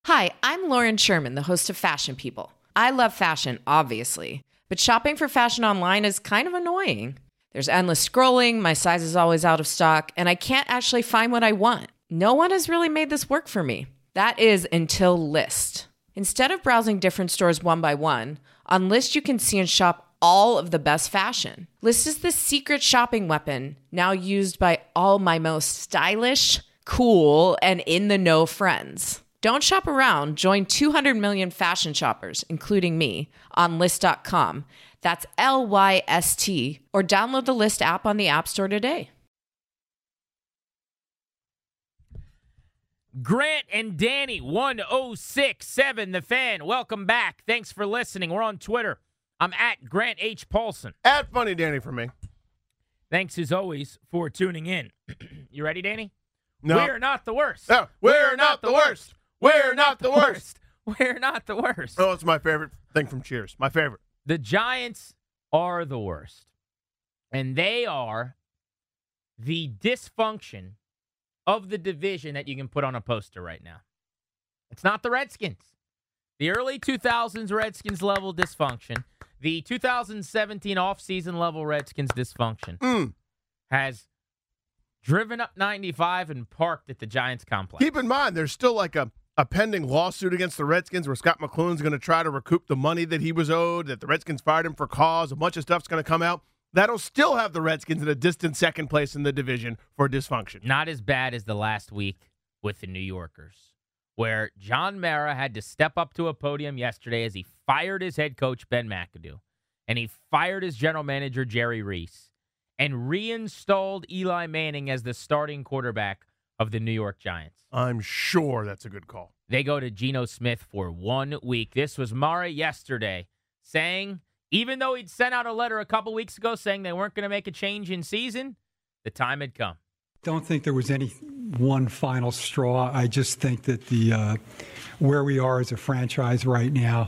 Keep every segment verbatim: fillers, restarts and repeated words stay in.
Hi, I'm Lauren Sherman, the host of Fashion People. I love fashion, obviously, but shopping for fashion online is kind of annoying. There's endless scrolling, my size is always out of stock, and I can't actually find what I want. No one has really made this work for me. That is until Lyst. Instead of browsing different stores one by one, on Lyst you can see and shop all of the best fashion. Lyst is the secret shopping weapon, now used by all my most stylish, cool, and in-the-know friends. Don't shop around. Join two hundred million fashion shoppers, including me, on Lyst dot com. That's L Y S T. Or download the Lyst app on the App Store today. Grant and Danny, one oh six point seven The Fan. Welcome back. Thanks for listening. We're on Twitter. I'm at Grant H. Paulson. At Funny Danny for me. Thanks, as always, for tuning in. You ready, Danny? No. We're not the worst. No, we're not the worst. We're not the worst. We're not the worst. Oh, it's my favorite thing from Cheers. My favorite. The Giants are the worst. And they are the dysfunction of the division that you can put on a poster right now. It's not the Redskins. The early two thousands Redskins level dysfunction, the two thousand seventeen offseason level Redskins dysfunction Mm. has driven up ninety-five and parked at the Giants complex. Keep in mind, there's still like a, a pending lawsuit against the Redskins where Scott McCloughan's going to try to recoup the money that he was owed, that the Redskins fired him for cause. A bunch of stuff's going to come out. That'll still have the Redskins in a distant second place in the division for dysfunction. Not as bad as the last week with the New Yorkers, where John Mara had to step up to a podium yesterday as he fired his head coach, Ben McAdoo, and he fired his general manager, Jerry Reese, and reinstalled Eli Manning as the starting quarterback of the New York Giants. I'm sure that's a good call. They go to Geno Smith for one week. This was Mara yesterday saying, even though he'd sent out a letter a couple weeks ago saying they weren't going to make a change in season, the time had come. Don't think there was any one final straw. I just think that the uh, where we are as a franchise right now,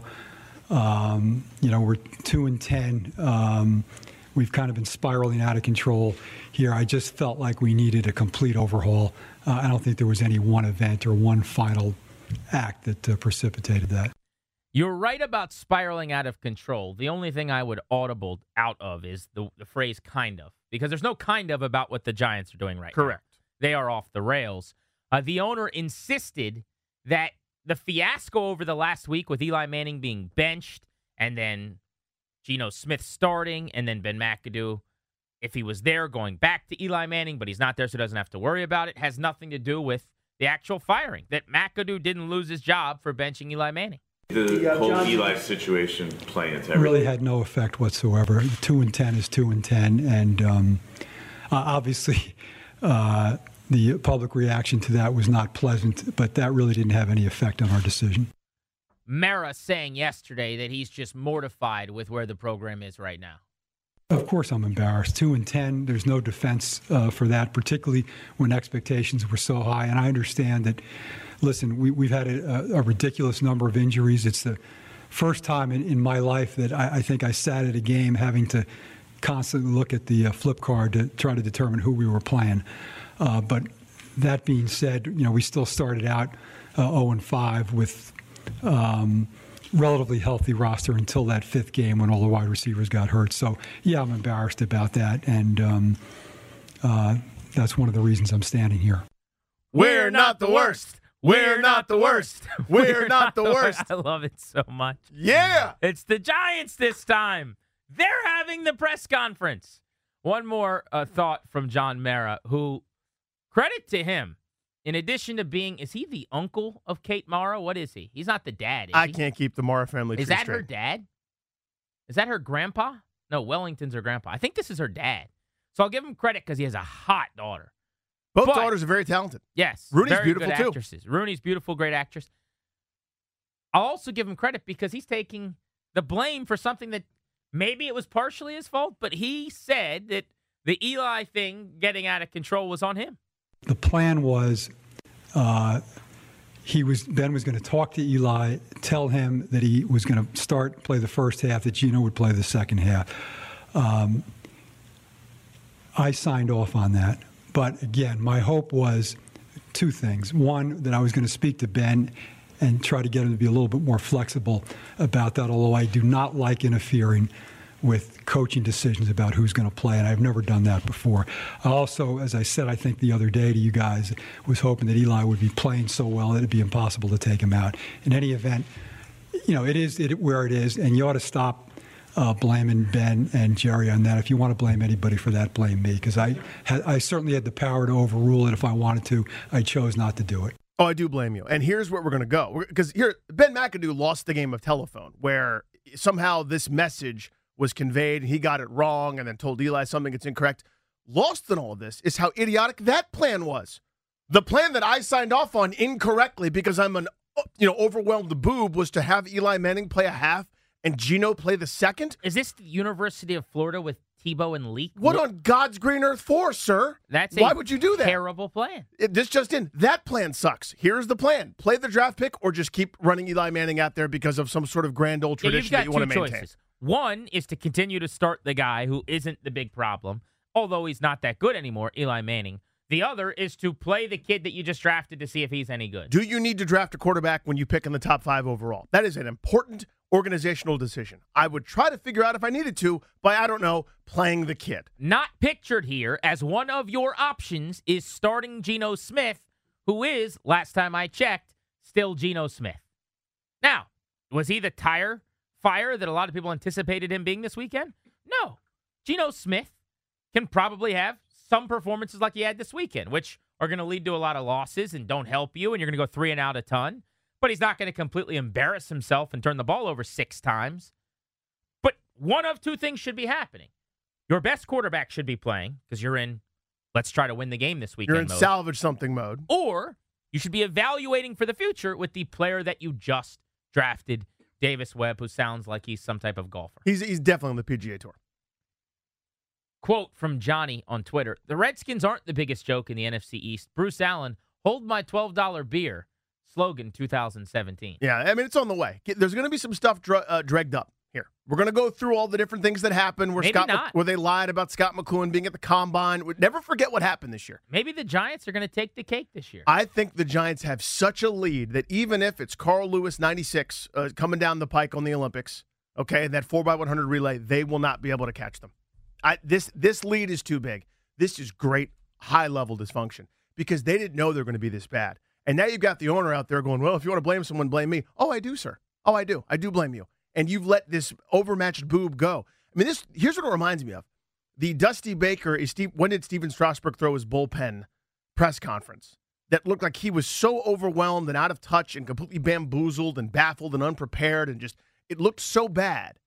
um, you know, we're two and ten. Um, we've kind of been spiraling out of control here. I just felt like we needed a complete overhaul. Uh, I don't think there was any one event or one final act that uh, precipitated that. You're right about spiraling out of control. The only thing I would audible out of is the, the phrase kind of, because there's no kind of about what the Giants are doing right now. Correct. They are off the rails. Uh, the owner insisted that the fiasco over the last week with Eli Manning being benched and then Geno Smith starting and then Ben McAdoo, if he was there, going back to Eli Manning, but he's not there so doesn't have to worry about it, has nothing to do with the actual firing, that McAdoo didn't lose his job for benching Eli Manning. The whole Eli situation playing into everything. Really had no effect whatsoever. Two and ten is two and ten, and um, uh, obviously uh, the public reaction to that was not pleasant. But that really didn't have any effect on our decision. Mara saying yesterday that he's just mortified with where the program is right now. Of course, I'm embarrassed. Two and ten. There's no defense uh, for that, particularly when expectations were so high. And I understand that. Listen, we, we've had a, a ridiculous number of injuries. It's the first time in, in my life that I, I think I sat at a game having to constantly look at the uh, flip card to try to determine who we were playing. Uh, but that being said, you know, we still started out uh, oh and five with um, relatively healthy roster until that fifth game when all the wide receivers got hurt. So, yeah, I'm embarrassed about that, and um, uh, that's one of the reasons I'm standing here. We're not the worst. We're not the worst. We're not the worst. I love it so much. Yeah. It's the Giants this time. They're having the press conference. One more uh, thought from John Mara, who, credit to him, in addition to being, is he the uncle of Kate Mara? What is he? He's not the dad, is I he? can't keep the Mara family Is tree that straight. her dad? Is that her grandpa? No, Wellington's her grandpa. I think this is her dad. So I'll give him credit because he has a hot daughter. Both But- daughters are very talented. Yes. Rooney's very beautiful, good too. actresses. Rooney's beautiful, great actress. I'll also give him credit because he's taking the blame for something that maybe it was partially his fault, but he said that the Eli thing getting out of control was on him. The plan was uh, he was Ben was going to talk to Eli, tell him that he was going to start play the first half, that Geno would play the second half. Um, I signed off on that. But again, my hope was two things. One, that I was going to speak to Ben and try to get him to be a little bit more flexible about that, although I do not like interfering with coaching decisions about who's going to play, and I've never done that before. I also, as I said, I think the other day to you guys, was hoping that Eli would be playing so well that it'd be impossible to take him out. In any event, you know, it is it, where it is, and you ought to stop uh, blaming Ben and Jerry on that. If you want to blame anybody for that, blame me, because I, had, I certainly had the power to overrule it if I wanted to. I chose not to do it. Oh, I do blame you. And here's where we're going to go. Because here, Ben McAdoo lost the game of telephone, where somehow this message was conveyed, he got it wrong, and then told Eli something that's incorrect. Lost in all of this is how idiotic that plan was. The plan that I signed off on incorrectly because I'm an you know overwhelmed boob was to have Eli Manning play a half and Geno play the second. Is this the University of Florida with Tebow and Leak? What on God's green earth for, sir? That's Why would you do that? Terrible plan. It, this just in. That plan sucks. Here's the plan. Play the draft pick or just keep running Eli Manning out there because of some sort of grand old tradition yeah, that you want to two maintain. Choices. One is to continue to start the guy who isn't the big problem, although he's not that good anymore, Eli Manning. The other is to play the kid that you just drafted to see if he's any good. Do you need to draft a quarterback when you pick in the top five overall? That is an important organizational decision. I would try to figure out if I needed to by, I don't know, playing the kid. Not pictured here as one of your options is starting Geno Smith, who is, last time I checked, still Geno Smith. Now, was he the tire fire that a lot of people anticipated him being this weekend? No. Geno Smith can probably have some performances like he had this weekend, which are going to lead to a lot of losses and don't help you, and you're going to go three and out a ton. But he's not going to completely embarrass himself and turn the ball over six times. But one of two things should be happening. Your best quarterback should be playing because you're in, let's try to win the game this weekend You're in mode. salvage something mode. Or you should be evaluating for the future with the player that you just drafted, Davis Webb, who sounds like he's some type of golfer. He's he's definitely on the P G A Tour. Quote from Johnny on Twitter: the Redskins aren't the biggest joke in the N F C East. Bruce Allen, hold my twelve dollar beer. Slogan two thousand seventeen. Yeah, I mean, it's on the way. There's going to be some stuff dra- uh, dragged up here. We're going to go through all the different things that happened where Maybe Scott not. Mc- where they lied about Scott McCloughan being at the Combine. We'd never forget what happened this year. Maybe the Giants are going to take the cake this year. I think the Giants have such a lead that even if it's Carl Lewis ninety-six uh, coming down the pike on the Olympics, okay, and that four by one hundred relay, they will not be able to catch them. I, this this lead is too big. This is great high-level dysfunction because they didn't know they were going to be this bad. And now you've got the owner out there going, well, if you want to blame someone, blame me. Oh, I do, sir. Oh, I do. I do blame you. And you've let this overmatched boob go. I mean, this here's what it reminds me of. The Dusty Baker, is Steve, when did Steven Strasburg throw his bullpen press conference that looked like he was so overwhelmed and out of touch and completely bamboozled and baffled and unprepared and just, it looked so bad.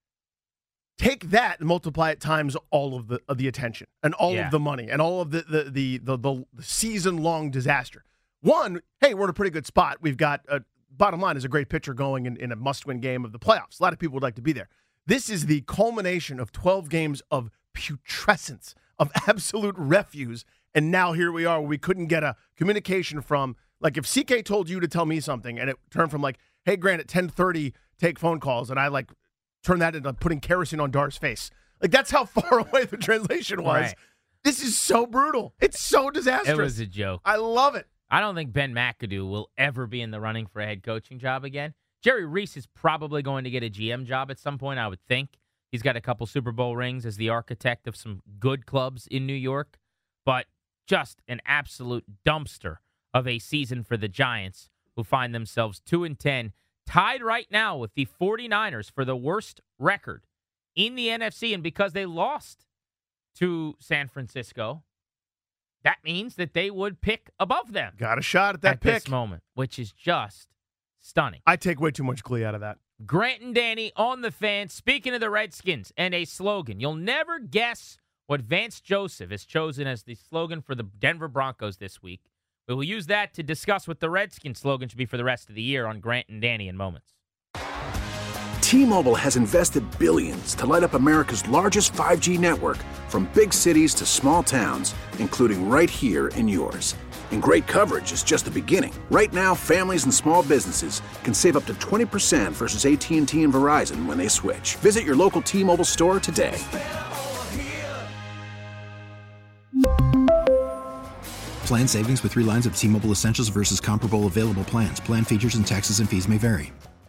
Take that and multiply it times all of the of the attention and all Yeah. of the money and all of the the the the, the, the season-long disaster. One, hey, we're in a pretty good spot. We've got, a, bottom line, is a great pitcher going in, in a must-win game of the playoffs. A lot of people would like to be there. This is the culmination of twelve games of putrescence, of absolute refuse, and now here we are where we couldn't get a communication from, like if C K told you to tell me something and it turned from like, hey, Grant, at ten thirty, take phone calls, and I like turn that into putting kerosene on Dar's face. Like, that's how far away the translation was. Right. This is so brutal. It's so disastrous. It was a joke. I love it. I don't think Ben McAdoo will ever be in the running for a head coaching job again. Jerry Reese is probably going to get a G M job at some point, I would think. He's got a couple Super Bowl rings as the architect of some good clubs in New York, but just an absolute dumpster of a season for the Giants, who find themselves two and ten, tied right now with the 49ers for the worst record in the N F C, and because they lost to San Francisco, that means that they would pick above them. Got a shot at that at pick. this moment, which is just stunning. I take way too much glee out of that. Grant and Danny on the Fan, speaking of the Redskins, and a slogan. You'll never guess what Vance Joseph has chosen as the slogan for the Denver Broncos this week. We will use that to discuss what the Redskins slogan should be for the rest of the year on Grant and Danny in moments. T-Mobile has invested billions to light up America's largest five G network, from big cities to small towns, including right here in yours. And great coverage is just the beginning. Right now, families and small businesses can save up to twenty percent versus A T and T and Verizon when they switch. Visit your local T-Mobile store today. Plan savings with three lines of T-Mobile Essentials versus comparable available plans. Plan features and taxes and fees may vary.